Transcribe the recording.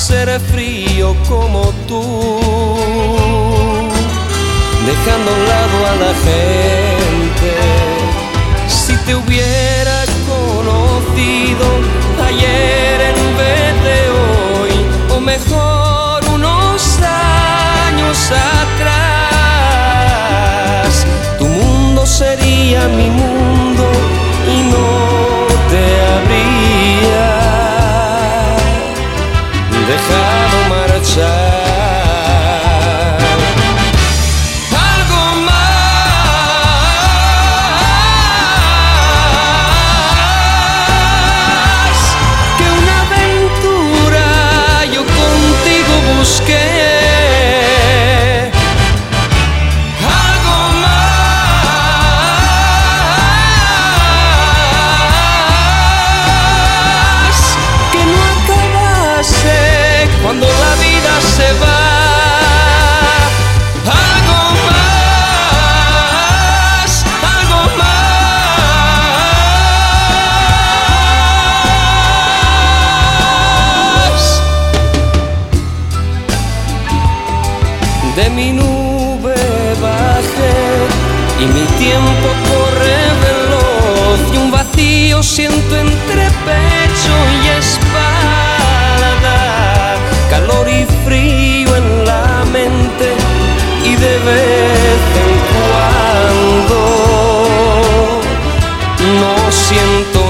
ser frío como tú, dejando a un lado a la gente. Si te hubiera conocido ayer en vez de hoy, o mejor unos años atrás, tu mundo sería mi mundo y no te habría dejado marchar. Algo más que una aventura yo contigo busqué. Algo más que no acabase cuando la vida se va. Algo más, algo más. De mi nube bajé y mi tiempo corre veloz, y un vacío siento entre pecho y espalda, calor y frío en la mente, y de vez en cuando no siento